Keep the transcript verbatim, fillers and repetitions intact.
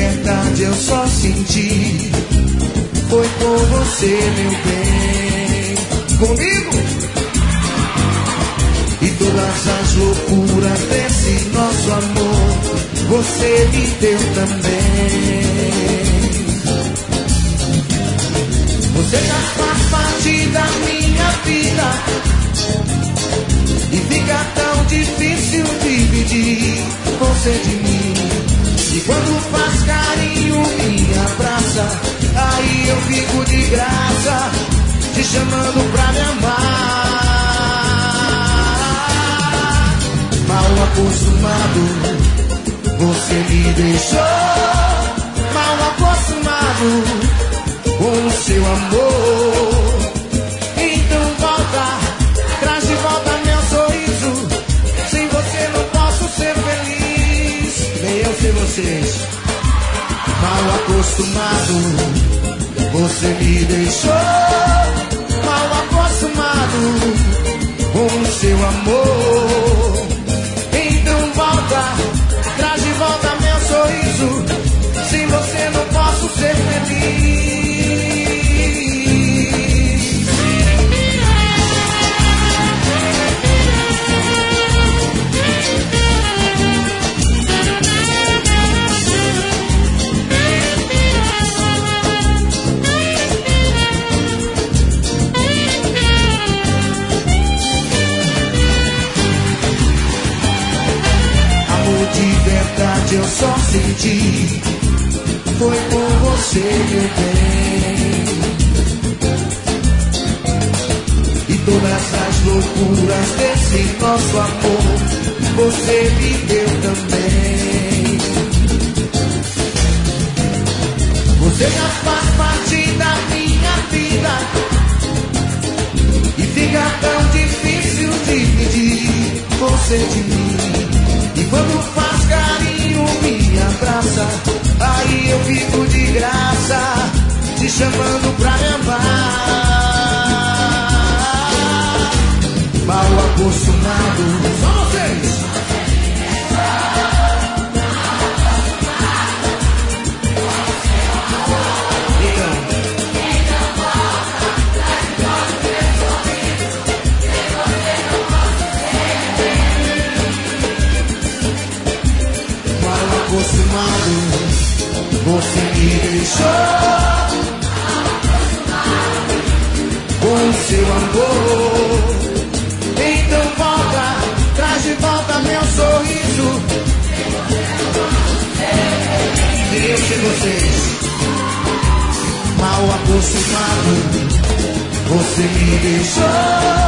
verdade eu só senti foi por você, meu bem. Comigo! E todas as loucuras desse nosso amor você me deu também. Você já faz parte da minha vida e fica tão difícil dividir você de mim. E quando faz carinho, me abraça, aí eu fico de graça, te chamando pra me amar. Mal acostumado, você me deixou. Mal acostumado com o seu amor. Então volta, traz de volta meu sorriso. Sem você não posso ser feliz, nem eu sem vocês. Mal acostumado, você me deixou. Mal acostumado com o seu amor. Então volta, traz de volta meu sorriso. Sem você não posso ser feliz. Eu só senti foi por você, meu bem. E todas as loucuras desse nosso amor você me deu também. Você já faz parte da minha vida e fica tão difícil dividir você de mim. E quando faz carinho, me abraça, aí eu fico de graça, te chamando pra me amar. Mal acostumado, só vocês. Acostumado, você me deixou. Com o seu amor. Então volta, traz de volta meu sorriso. Eu sei vocês. Mal acostumado, você me deixou.